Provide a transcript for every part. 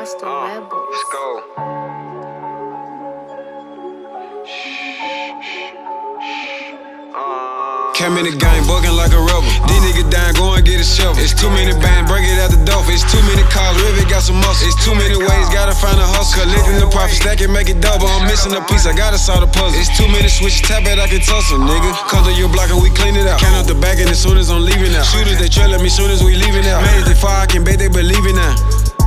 Mr. Rebels. Let's go. Came in the game bugging like a rebel. These niggas dying, go and get a shovel. It's too many bands, break it out the door. It's too many cars, Rivet got some muscle. It's too many ways, gotta find a hustle. Collecting the profit, stack it, make it double. I'm missing a piece, I gotta solve the puzzle. It's too many switches, tap it, I can tussle, nigga. Come to your block and we clean it out. Count up the back and as soon as I'm leaving out. Shooters, they trail at me soon as we leaving out. Man, they fire, I can bet they believe it now.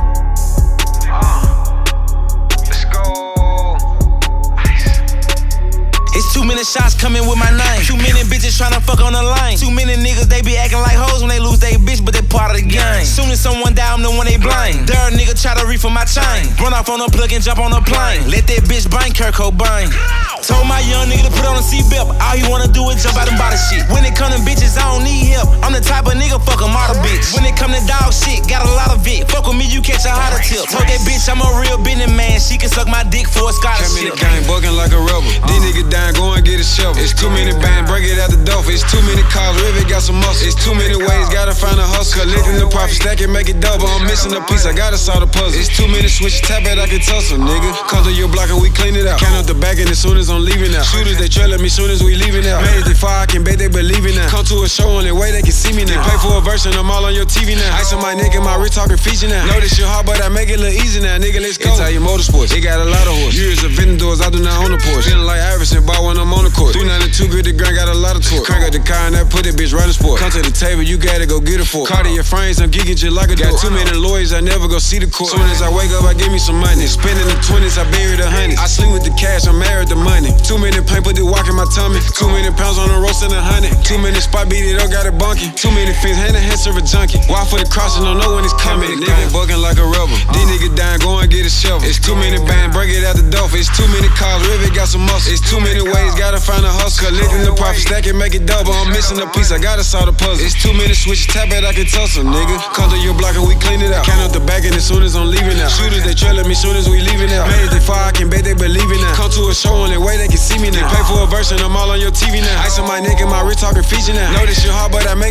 Too many shots coming with my name. Too many bitches tryna fuck on the line. Too many niggas, they be acting like hoes when they lose they bitch, but they part of the game. Soon as someone die, I'm the one they blind. Dare a nigga try to reef for my chain. Run off on the plug and jump on the plane. Let that bitch bang Kurt Cobain. Told my young nigga to put on a seatbelt. All he wanna do is jump out and buy the shit. When it come to bitches, I don't need help. I'm the type of nigga, fuck a model bitch. When it come to dog shit, got a lot of it. Fuck with me, you catch a hotter tip. Told that bitch I'm a real business man. She can suck my dick for a scholarship. Came in the game bugging like a rebel. These niggas dying, go and get a shovel. It's too many bands, break it out the door. It's too many cars, Rivet got some muscle. It's too many ways, gotta find a hustle. Collecting the profit, stack it, make it double. I'm missing a piece, I gotta solve the puzzle. It's too many switches, tap it, I can tussle, nigga. Come to your block and we clean it out. Count up the back and as soon as I'm leaving out. Shooters, they trail at me soon as we leaving out. Man, they fire, I can bet they believe it now. Come to a show on their way, they can see me now. Pay for a verse and I'm all on your TV now. Ice on my neck and my wrist talking feature now. Know this shit hard, but I make it look easy now, nigga, let's go. Italian Motorsports, they got a lot of horse. Years of vending doors, I do not own the Porsche. Feeling like Iverson, bought when I'm on the court. 392 grit, the grind got a lot of torque. Crank up the car and that put that bitch right in sport. Come to the table, you gotta go get it for. Cartier frames, I'm geeking just like a got too many lawyers, I never go see the court. Soon as I wake up, I give me some money. Spending the 20s, I bury the hundreds. I sleep with the cash, I'm married to money. Too many pain, put the walk in my tummy. Too many pounds on the roast and 100. Too many spot beat it up, got it bunky. Too many fins, hand in hand, serve a junkie. Walk for the cross and don't know when it's coming. Nigga bugging like a rebel. These niggas dying, go and get a shovel. It's too many bands, break it out the door. It's too many cars, Rivet got some muscle. It's too many ways, gotta find a hustle. Collecting the profit, stack it, make it double. I'm missing a piece, I gotta solve the puzzle. It's too many switches, tap it, I can tussle, nigga. Come to your block and we clean it out. Count up the back and as soon as I'm leaving out. Shooters, they trail at me soon as we leaving out. Man, they fire, I can bet they believe it now. Come to a show on their way, they can see me now. Pay for a verse and I'm all on your TV now. Ice on my neck and my wrist talking feature now. Know this shit hard, but I